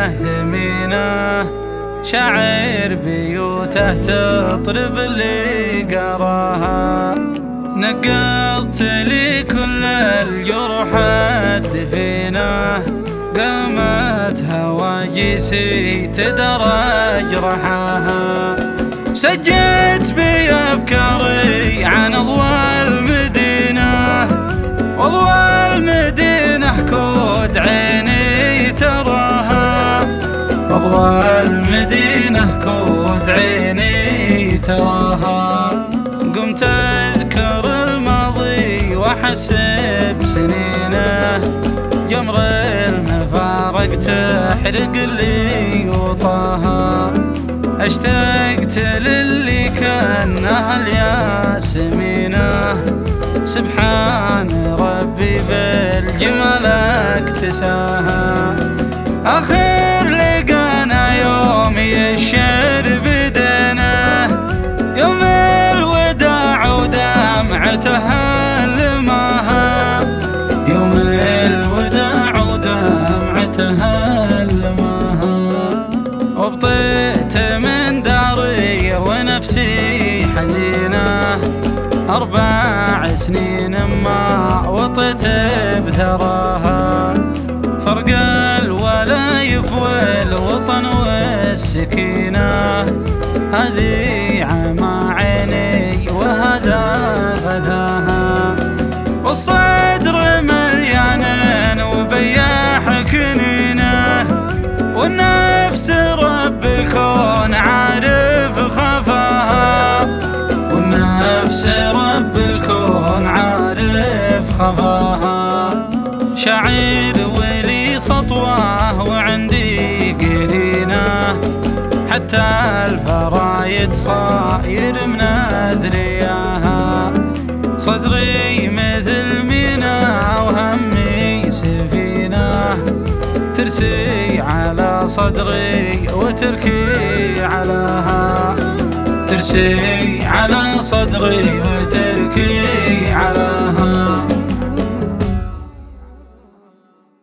ثمينة، شاعر بيوته تطرب اللي قراها. نقضت لي كل الجروح الدفينة، قامت هواجسي تدرج رحاها. سجلت بأفكاري عن أضواء المدينة، وأضواء المدينة كود عيني تراها، أضواء المدينة كود عيني تراها. قمت أذكر الماضي وأحسب سنينه، جمر المفارق تحرق لي وطاها. اشتقت للي كان أهل ياسمينه، سبحان ربي بالجمال اكتساها. آخر لقانا يوم يشر بدنا، يوم الوداع ودمعتها لماها، يوم الوداع ودمعتها لماها. وبطيت من داري ونفسي حزينة، 4 سنين ما وطيت بثراها. فرق الولايف والوطن والسكينة، هذه عمى عيني وهذا غداها. والصدر مليان وبياح كنينه، والنفس رب الكون عارف خفاها، والنفس رب الكون عارف خفاها. شاعر ولي سطوه وعندي قرينه، حتى الفرايد صاير من أثرياها. صدري مثل ميناء وهمي سفينة، ترسي على صدري وتركي علاها، ترسي على صدري وتركي علاها.